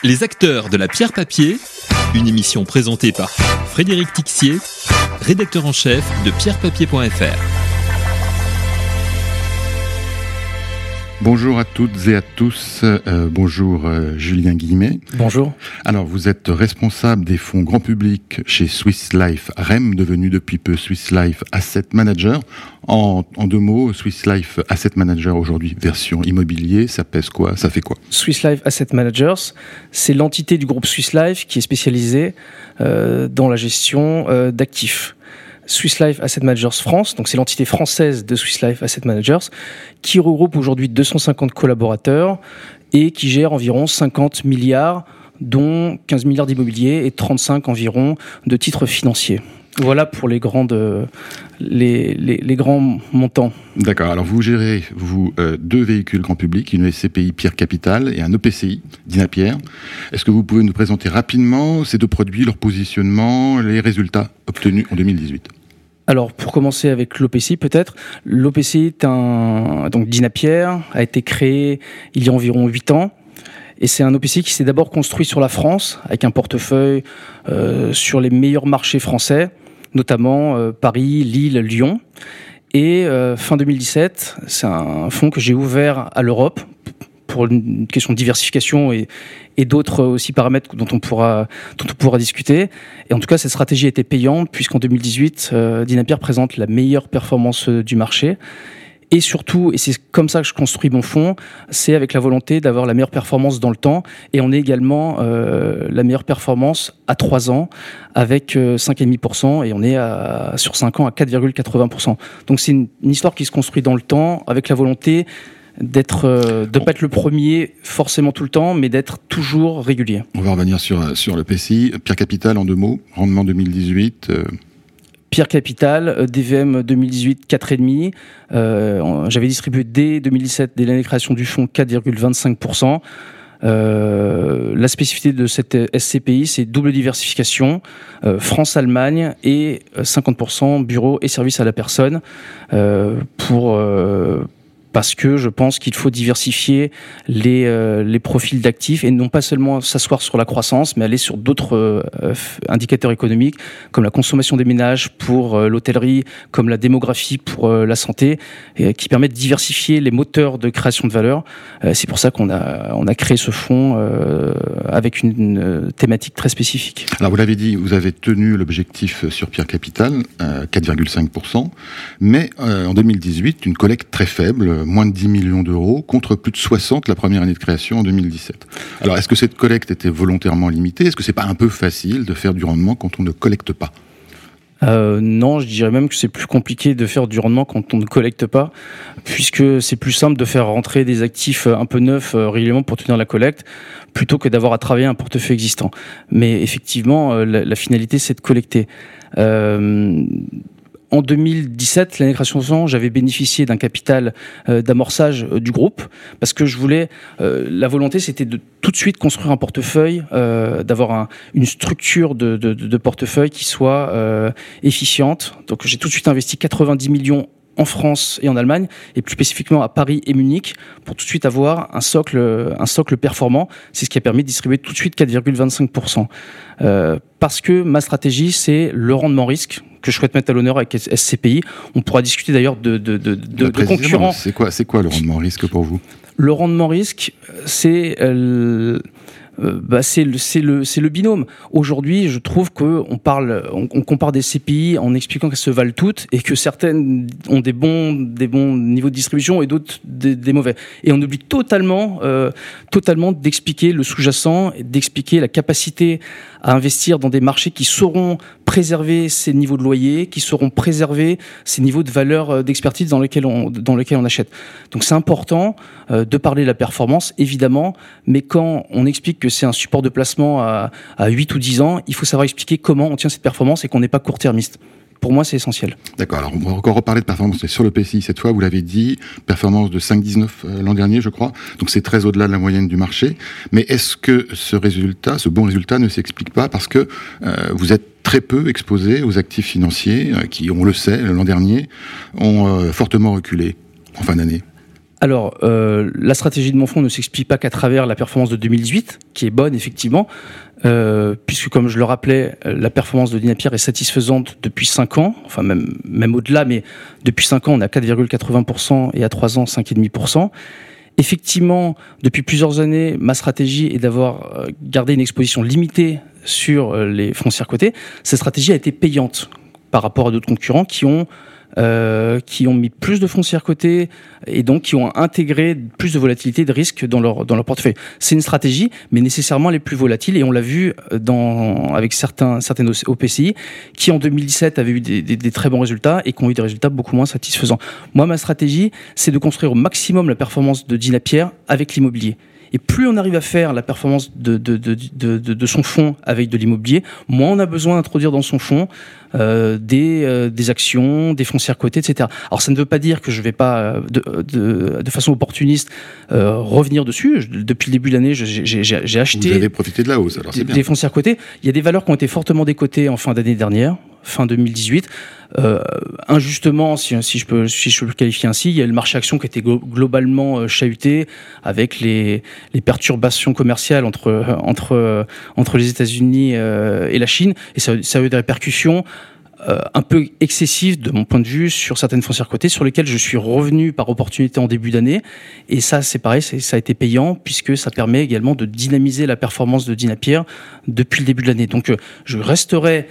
Les acteurs de la pierre papier, une émission présentée par Frédéric Tixier, rédacteur en chef de pierrepapier.fr. Bonjour à toutes et à tous, bonjour Julien Guillemet. Bonjour. Alors vous êtes responsable des fonds grand public chez Swiss Life REM, devenu depuis peu Swiss Life Asset Manager. En deux mots, Swiss Life Asset Manager aujourd'hui, version immobilier, ça pèse quoi, ça fait quoi? Swiss Life Asset Managers, c'est l'entité du groupe Swiss Life qui est spécialisée dans la gestion d'actifs. Swiss Life Asset Managers France, donc c'est l'entité française de Swiss Life Asset Managers, qui regroupe aujourd'hui 250 collaborateurs et qui gère environ 50 milliards, dont 15 milliards d'immobilier et 35 environ de titres financiers. Voilà pour les grands montants. D'accord. Alors vous gérez deux véhicules grand public, une SCPI Pierre Capital et un EPCI Dina Pierre. Est-ce que vous pouvez nous présenter rapidement ces deux produits, leur positionnement, les résultats obtenus en 2018 ? Alors, pour commencer avec l'OPCI, peut-être. L'OPCI donc Dina Pierre, a été créé il y a environ 8 ans. Et c'est un OPCI qui s'est d'abord construit sur la France, avec un portefeuille sur les meilleurs marchés français, notamment Paris, Lille, Lyon. Et fin 2017, c'est un fonds que j'ai ouvert à l'Europe pour une question de diversification et d'autres aussi paramètres dont on pourra discuter. Et en tout cas, cette stratégie a été payante puisqu'en 2018, Dina Pierre présente la meilleure performance du marché. Et surtout, et c'est comme ça que je construis mon fonds, c'est avec la volonté d'avoir la meilleure performance dans le temps. Et on est également la meilleure performance à 3 ans avec 5,5%. Et on est sur 5 ans à 4,80%. Donc c'est une histoire qui se construit dans le temps avec la volonté de pas être le premier forcément tout le temps, mais d'être toujours régulier. On va revenir sur le PCI. Pierre Capital en 2 mots, rendement 2018. Pierre Capital, DVM 2018, 4,5. J'avais distribué dès 2017, dès l'année de création du fonds, 4,25%. La spécificité de cette SCPI, c'est double diversification, France-Allemagne et 50% bureaux et services à la personne parce que je pense qu'il faut diversifier les profils d'actifs et non pas seulement s'asseoir sur la croissance, mais aller sur d'autres indicateurs économiques, comme la consommation des ménages pour l'hôtellerie, comme la démographie pour la santé, qui permettent de diversifier les moteurs de création de valeur. C'est pour ça qu'on a créé ce fonds avec une thématique très spécifique. Alors vous l'avez dit, vous avez tenu l'objectif sur Pierre Capital, 4,5%, mais en 2018, une collecte très faible, moins de 10 millions d'euros, contre plus de 60 la première année de création en 2017. Alors, est-ce que cette collecte était volontairement limitée ? Est-ce que c'est pas un peu facile de faire du rendement quand on ne collecte pas ? Non, je dirais même que c'est plus compliqué de faire du rendement quand on ne collecte pas, puisque c'est plus simple de faire rentrer des actifs un peu neufs régulièrement pour tenir la collecte, plutôt que d'avoir à travailler un portefeuille existant. Mais effectivement, la finalité, c'est de collecter. En 2017, l'année de création de fonds, j'avais bénéficié d'un capital d'amorçage du groupe parce que je voulais. La volonté, c'était de tout de suite construire un portefeuille, d'avoir une structure de portefeuille qui soit efficiente. Donc, j'ai tout de suite investi 90 millions en France et en Allemagne, et plus spécifiquement à Paris et Munich, pour tout de suite avoir un socle performant. C'est ce qui a permis de distribuer tout de suite 4,25%. Parce que ma stratégie, c'est le rendement risque que je souhaite mettre à l'honneur avec SCPI. On pourra discuter d'ailleurs de concurrents. C'est quoi le rendement risque pour vous ? Le rendement risque, c'est le binôme. Aujourd'hui, je trouve on compare des CPI en expliquant qu'elles se valent toutes et que certaines ont des bons niveaux de distribution et d'autres des mauvais. Et on oublie totalement d'expliquer le sous-jacent, d'expliquer la capacité à investir dans des marchés qui sauront préserver ces niveaux de loyer, qui sauront préserver ces niveaux de valeur d'expertise dans lesquels on achète. Donc c'est important de parler de la performance, évidemment, mais quand on explique que c'est un support de placement à 8 ou 10 ans, il faut savoir expliquer comment on tient cette performance et qu'on n'est pas court-termiste. Pour moi, c'est essentiel. D'accord, alors on va encore reparler de performance. Et sur le PCI, cette fois, vous l'avez dit, performance de 5,19 l'an dernier, je crois. Donc c'est très au-delà de la moyenne du marché. Mais est-ce que ce bon résultat ne s'explique pas parce que vous êtes très peu exposé aux actifs financiers qui, on le sait, l'an dernier, ont fortement reculé en fin d'année ? Alors, la stratégie de mon fonds ne s'explique pas qu'à travers la performance de 2018, qui est bonne effectivement, puisque comme je le rappelais, la performance de Dinapière est satisfaisante depuis 5 ans, enfin même au-delà, mais depuis 5 ans, on a 4,80% et à 3 ans, 5,5%. Effectivement, depuis plusieurs années, ma stratégie est d'avoir gardé une exposition limitée sur les foncières cotées. Cette stratégie a été payante par rapport à d'autres concurrents qui ont mis plus de foncières cotées et donc qui ont intégré plus de volatilité, de risque dans leur portefeuille. C'est une stratégie, mais nécessairement les plus volatiles, et on l'a vu avec certaines OPCI qui en 2017 avaient eu des très bons résultats et qui ont eu des résultats beaucoup moins satisfaisants. Moi, ma stratégie, c'est de construire au maximum la performance de Dinapière avec l'immobilier. Et plus on arrive à faire la performance de son fonds avec de l'immobilier, moins on a besoin d'introduire dans son fonds des actions, des foncières cotées, etc. Alors ça ne veut pas dire que je ne vais pas de façon opportuniste revenir dessus. Depuis le début de l'année, j'ai acheté. Vous avez profité de la hausse, alors c'est bien. Des foncières cotées. Il y a des valeurs qui ont été fortement décotées en fin d'année dernière, fin 2018. Injustement, si je peux le qualifier ainsi, il y a le marché action qui a été globalement chahuté avec les perturbations commerciales entre les États-Unis et la Chine, et ça a eu des répercussions un peu excessives de mon point de vue sur certaines foncières cotées sur lesquelles je suis revenu par opportunité en début d'année, et ça c'est pareil, ça a été payant puisque ça permet également de dynamiser la performance de Dinapière depuis le début de l'année. Donc je resterai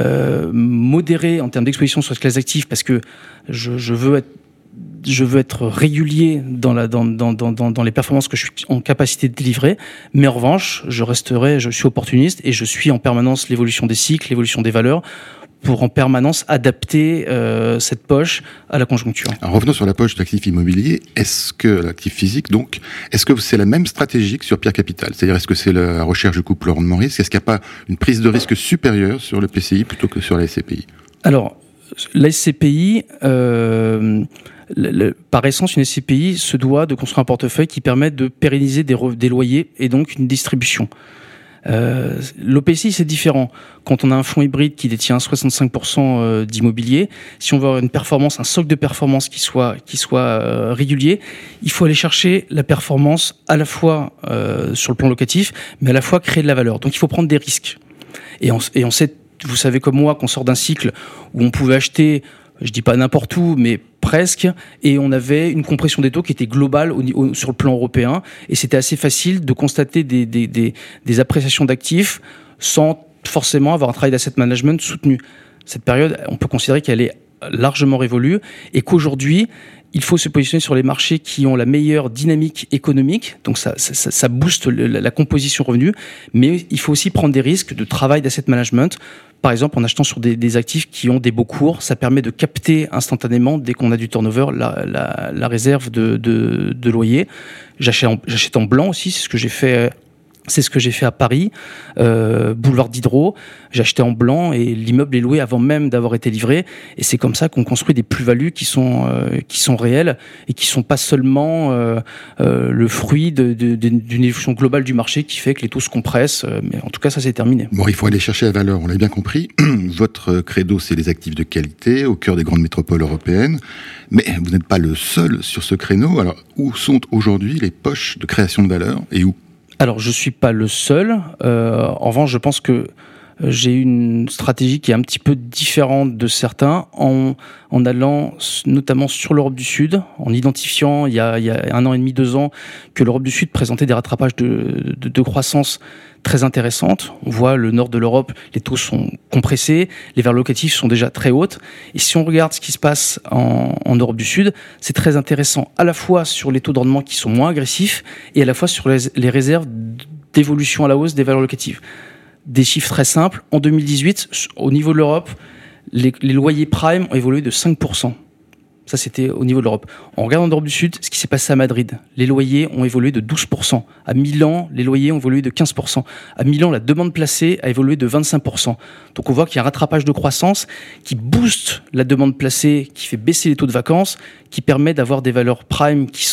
modéré en termes d'exposition sur cette classe d'actifs parce que je veux être régulier dans les performances que je suis en capacité de délivrer, mais en revanche, je suis opportuniste et je suis en permanence l'évolution des cycles, l'évolution des valeurs, pour en permanence adapter cette poche à la conjoncture. Alors revenons sur la poche d'actifs immobiliers. Est-ce que l'actif physique, donc, est-ce que c'est la même stratégie que sur Pierre Capital ? C'est-à-dire, est-ce que c'est la recherche du couple rendement-risque ? Est-ce qu'il n'y a pas une prise de risque supérieure sur le PCI plutôt que sur la SCPI ? Alors, la SCPI, par essence, une SCPI se doit de construire un portefeuille qui permet de pérenniser des loyers et donc une distribution. L'OPCI, c'est différent. Quand on a un fonds hybride qui détient 65% d'immobilier, si on veut avoir une performance, un socle de performance qui soit régulier, il faut aller chercher la performance à la fois sur le plan locatif, mais à la fois créer de la valeur. Donc il faut prendre des risques. Et on sait, vous savez comme moi, qu'on sort d'un cycle où on pouvait acheter, je dis pas n'importe où, mais presque, et on avait une compression des taux qui était globale sur le plan européen, et c'était assez facile de constater des appréciations d'actifs sans forcément avoir un travail d'asset management soutenu. Cette période, on peut considérer qu'elle est largement révolue, et qu'aujourd'hui, il faut se positionner sur les marchés qui ont la meilleure dynamique économique, donc ça booste la composition revenu, mais il faut aussi prendre des risques de travail d'asset management. Par exemple, en achetant sur des actifs qui ont des beaux cours, ça permet de capter instantanément, dès qu'on a du turnover, la réserve de loyer. J'achète en blanc aussi, c'est ce que j'ai fait. C'est ce que j'ai fait à Paris, boulevard Diderot. J'ai acheté en blanc et l'immeuble est loué avant même d'avoir été livré. Et c'est comme ça qu'on construit des plus-values qui sont réelles et qui sont pas seulement le fruit d'une évolution globale du marché qui fait que les taux se compressent. Mais en tout cas, ça c'est terminé. Bon, il faut aller chercher la valeur, on l'a bien compris. Votre credo, c'est les actifs de qualité au cœur des grandes métropoles européennes. Mais vous n'êtes pas le seul sur ce créneau. Alors, où sont aujourd'hui les poches de création de valeur et où ? Alors, je suis pas le seul. En revanche, je pense que j'ai une stratégie qui est un petit peu différente de certains en allant notamment sur l'Europe du Sud, en identifiant il y a 1 an et demi, 2 ans, que l'Europe du Sud présentait des rattrapages de croissance très intéressantes. On voit le nord de l'Europe, les taux sont compressés, les valeurs locatives sont déjà très hautes. Et si on regarde ce qui se passe en Europe du Sud, c'est très intéressant à la fois sur les taux de rendement qui sont moins agressifs et à la fois sur les réserves d'évolution à la hausse des valeurs locatives. Des chiffres très simples. En 2018, au niveau de l'Europe, les loyers prime ont évolué de 5%. Ça, c'était au niveau de l'Europe. On regarde en Europe du Sud ce qui s'est passé à Madrid. Les loyers ont évolué de 12%. À Milan, les loyers ont évolué de 15%. À Milan, la demande placée a évolué de 25%. Donc on voit qu'il y a un rattrapage de croissance qui booste la demande placée, qui fait baisser les taux de vacances, qui permet d'avoir des valeurs prime qui sont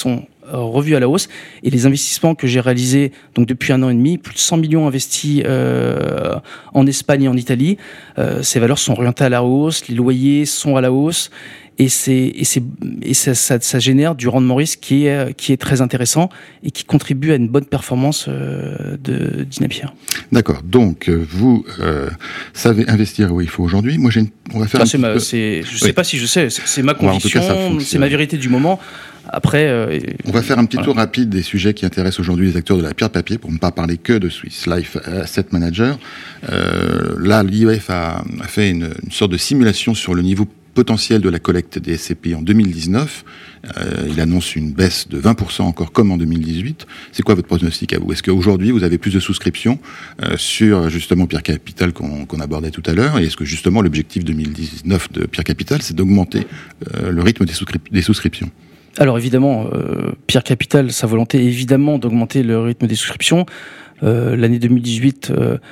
revus à la hausse. Et les investissements que j'ai réalisés donc depuis 1 an et demi, plus de 100 millions investis en Espagne et en Italie, ces valeurs sont orientées à la hausse, les loyers sont à la hausse. Et ça génère du rendement risque qui est très intéressant et qui contribue à une bonne performance de Dinapière. D'accord. Donc vous savez investir où il faut aujourd'hui. Moi, on va faire sais pas si je sais. C'est ma conviction. En tout cas, c'est ma vérité du moment. Après, on va faire un petit tour rapide des sujets qui intéressent aujourd'hui les acteurs de la pierre papier pour ne pas parler que de Swiss Life Asset Manager. Là, l'IEF a fait une sorte de simulation sur le niveau potentiel de la collecte des SCPI en 2019. Il annonce une baisse de 20% encore comme en 2018. C'est quoi votre pronostic à vous? Est-ce qu'aujourd'hui vous avez plus de souscriptions sur justement Pierre Capital qu'on abordait tout à l'heure? Et est-ce que justement l'objectif 2019 de Pierre Capital, c'est d'augmenter le rythme des souscriptions? Alors évidemment, Pierre Capital, sa volonté est évidemment d'augmenter le rythme des souscriptions. L'année 2018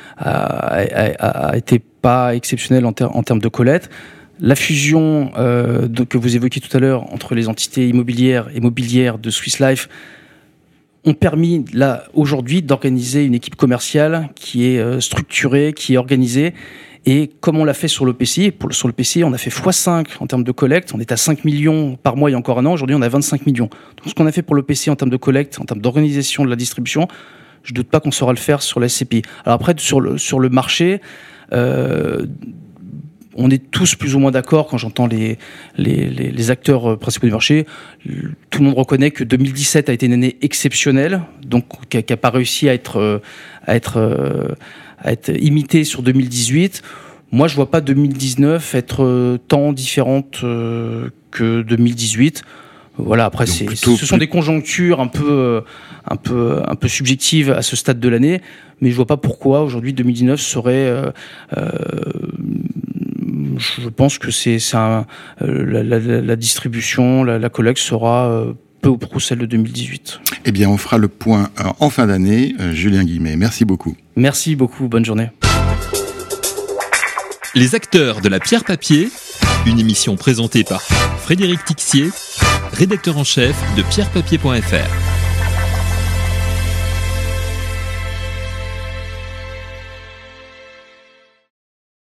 a été pas exceptionnelle en termes de collecte. La fusion que vous évoquiez tout à l'heure entre les entités immobilières et mobilières de Swiss Life ont permis là aujourd'hui d'organiser une équipe commerciale qui est structurée, qui est organisée. Et comme on l'a fait sur l'OPCI, sur l'OPCI, on a fait x5 en termes de collecte. On est à 5 millions par mois il y a encore 1 an. Aujourd'hui, on a 25 millions. Donc, ce qu'on a fait pour l'OPCI en termes de collecte, en termes d'organisation de la distribution, je ne doute pas qu'on saura le faire sur la SCPI. Alors après, sur le marché, on est tous plus ou moins d'accord quand j'entends les acteurs principaux du marché. Tout le monde reconnaît que 2017 a été une année exceptionnelle, donc qui n'a pas réussi à être imitée sur 2018. Moi, je vois pas 2019 être tant différente que 2018. Voilà. Après, ce sont des conjonctures un peu subjectives à ce stade de l'année, mais je vois pas pourquoi aujourd'hui 2019 serait. Je pense que la distribution, la collecte sera peu ou prou celle de 2018. Eh bien, on fera le point en fin d'année. Julien Guillemet, merci beaucoup. Merci beaucoup, bonne journée. Les acteurs de la pierre papier, une émission présentée par Frédéric Tixier, rédacteur en chef de pierrepapier.fr.